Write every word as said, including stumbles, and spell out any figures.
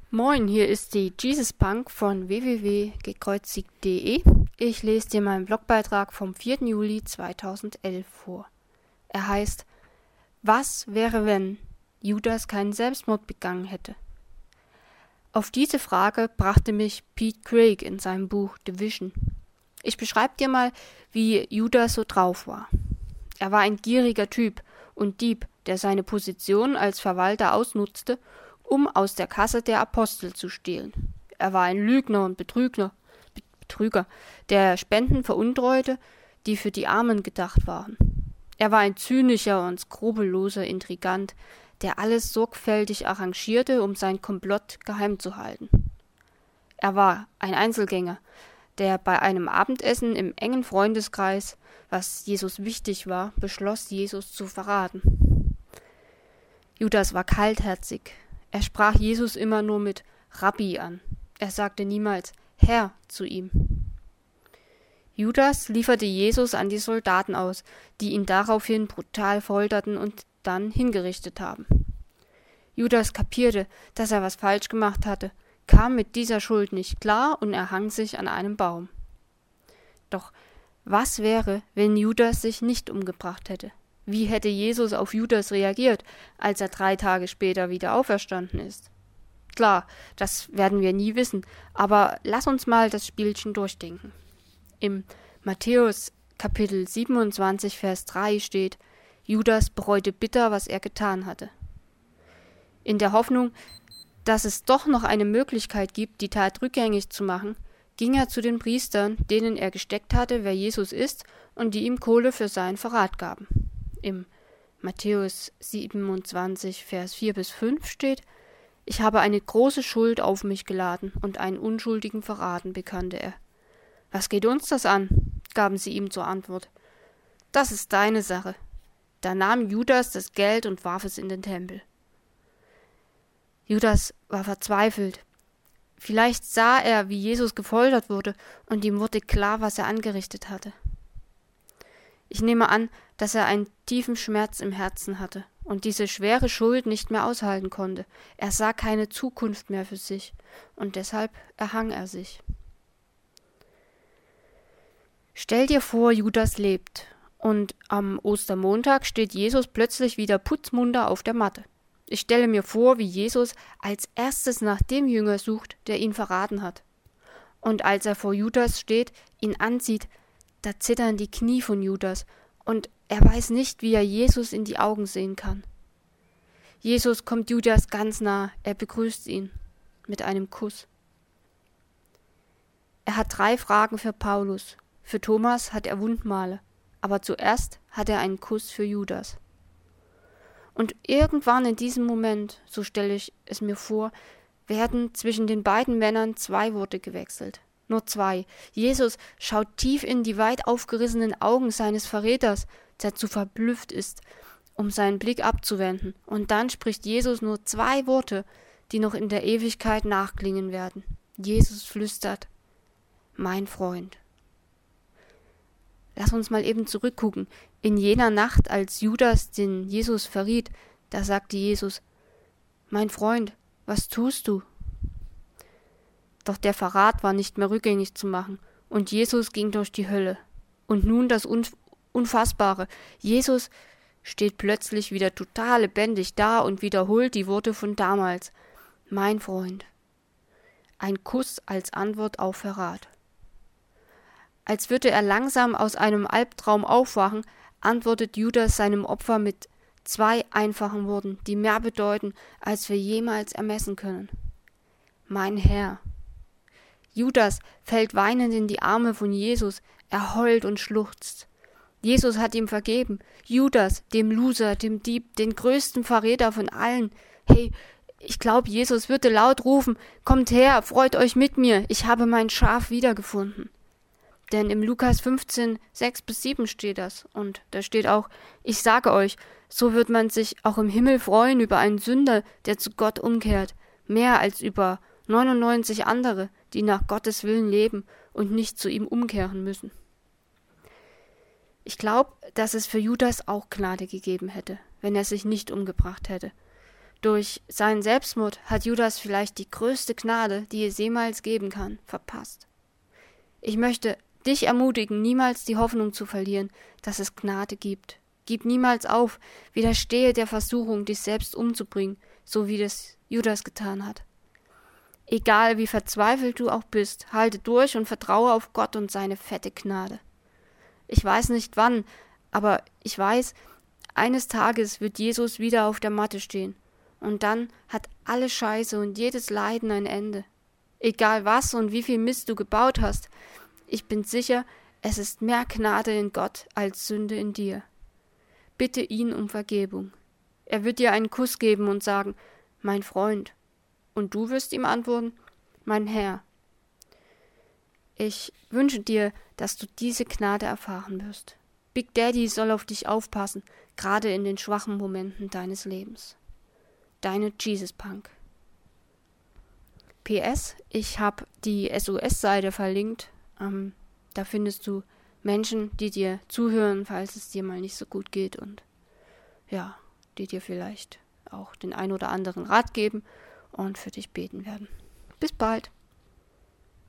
Moin, hier ist die Jesus Punk von w w w punkt gekreuzigt punkt de. Ich lese dir meinen Blogbeitrag vom vierten Juli zweitausendelf vor. Er heißt: Was wäre, wenn Judas keinen Selbstmord begangen hätte? Auf diese Frage brachte mich Pete Craig in seinem Buch The Vision. Ich beschreibe dir mal, wie Judas so drauf war. Er war ein gieriger Typ und Dieb, der seine Position als Verwalter ausnutzte, um aus der Kasse der Apostel zu stehlen. Er war ein Lügner und Betrüger, Betrüger, der Spenden veruntreute, die für die Armen gedacht waren. Er war ein zynischer und skrupelloser Intrigant, der alles sorgfältig arrangierte, um sein Komplott geheim zu halten. Er war ein Einzelgänger, der bei einem Abendessen im engen Freundeskreis, was Jesus wichtig war, beschloss, Jesus zu verraten. Judas war kaltherzig. Er sprach Jesus immer nur mit Rabbi an. Er sagte niemals Herr zu ihm. Judas lieferte Jesus an die Soldaten aus, die ihn daraufhin brutal folterten und dann hingerichtet haben. Judas kapierte, dass er was falsch gemacht hatte, kam mit dieser Schuld nicht klar und erhang sich an einem Baum. Doch was wäre, wenn Judas sich nicht umgebracht hätte? Wie hätte Jesus auf Judas reagiert, als er drei Tage später wieder auferstanden ist? Klar, das werden wir nie wissen, aber lass uns mal das Spielchen durchdenken. Im Matthäus Kapitel siebenundzwanzig, Vers drei steht: Judas bereute bitter, was er getan hatte. In der Hoffnung, dass es doch noch eine Möglichkeit gibt, die Tat rückgängig zu machen, ging er zu den Priestern, denen er gesteckt hatte, wer Jesus ist, und die ihm Kohle für seinen Verrat gaben. Im Matthäus siebenundzwanzig, Vers vier bis fünf steht: Ich habe eine große Schuld auf mich geladen und einen unschuldigen verraten, bekannte er. Was geht uns das an? Gaben sie ihm zur Antwort. Das ist deine Sache. Da nahm Judas das Geld und warf es in den Tempel. Judas war verzweifelt. Vielleicht sah er, wie Jesus gefoltert wurde, und ihm wurde klar, was er angerichtet hatte. Ich nehme an, dass er einen tiefen Schmerz im Herzen hatte und diese schwere Schuld nicht mehr aushalten konnte. Er sah keine Zukunft mehr für sich, und deshalb erhang er sich. Stell dir vor, Judas lebt, und am Ostermontag steht Jesus plötzlich wieder putzmunter auf der Matte. Ich stelle mir vor, wie Jesus als erstes nach dem Jünger sucht, der ihn verraten hat. Und als er vor Judas steht, ihn ansieht, da zittern die Knie von Judas, und er weiß nicht, wie er Jesus in die Augen sehen kann. Jesus kommt Judas ganz nah, er begrüßt ihn mit einem Kuss. Er hat drei Fragen für Paulus. Für Thomas hat er Wundmale, aber zuerst hat er einen Kuss für Judas. Und irgendwann in diesem Moment, so stelle ich es mir vor, werden zwischen den beiden Männern zwei Worte gewechselt. Nur zwei. Jesus schaut tief in die weit aufgerissenen Augen seines Verräters, der zu verblüfft ist, um seinen Blick abzuwenden. Und dann spricht Jesus nur zwei Worte, die noch in der Ewigkeit nachklingen werden. Jesus flüstert: Mein Freund. Lass uns mal eben zurückgucken. In jener Nacht, als Judas den Jesus verriet, da sagte Jesus: Mein Freund, was tust du? Doch der Verrat war nicht mehr rückgängig zu machen, und Jesus ging durch die Hölle. Und nun das Unfassbare: Jesus steht plötzlich wieder total lebendig da und wiederholt die Worte von damals: Mein Freund. Ein Kuss als Antwort auf Verrat. Als würde er langsam aus einem Albtraum aufwachen, antwortet Judas seinem Opfer mit zwei einfachen Worten, die mehr bedeuten, als wir jemals ermessen können. Mein Herr. Judas fällt weinend in die Arme von Jesus, er heult und schluchzt. Jesus hat ihm vergeben. Judas, dem Loser, dem Dieb, den größten Verräter von allen. Hey, ich glaube, Jesus würde laut rufen: Kommt her, freut euch mit mir, ich habe mein Schaf wiedergefunden. Denn im Lukas fünfzehn, sechs bis sieben steht das. Und da steht auch: Ich sage euch, so wird man sich auch im Himmel freuen über einen Sünder, der zu Gott umkehrt, mehr als über neunundneunzig andere, die nach Gottes Willen leben und nicht zu ihm umkehren müssen. Ich glaube, dass es für Judas auch Gnade gegeben hätte, wenn er sich nicht umgebracht hätte. Durch seinen Selbstmord hat Judas vielleicht die größte Gnade, die es jemals geben kann, verpasst. Ich möchte dich ermutigen, niemals die Hoffnung zu verlieren, dass es Gnade gibt. Gib niemals auf, widerstehe der Versuchung, dich selbst umzubringen, so wie das Judas getan hat. Egal wie verzweifelt du auch bist, halte durch und vertraue auf Gott und seine fette Gnade. Ich weiß nicht wann, aber ich weiß, eines Tages wird Jesus wieder auf der Matte stehen. Und dann hat alle Scheiße und jedes Leiden ein Ende. Egal was und wie viel Mist du gebaut hast, ich bin sicher, es ist mehr Gnade in Gott als Sünde in dir. Bitte ihn um Vergebung. Er wird dir einen Kuss geben und sagen, mein Freund. Und du wirst ihm antworten, mein Herr. Ich wünsche dir, dass du diese Gnade erfahren wirst. Big Daddy soll auf dich aufpassen, gerade in den schwachen Momenten deines Lebens. Deine Jesus Punk. P S. Ich habe die S O S-Seite verlinkt. Ähm, da findest du Menschen, die dir zuhören, falls es dir mal nicht so gut geht und ja, die dir vielleicht auch den ein oder anderen Rat geben und für dich beten werden. Bis bald.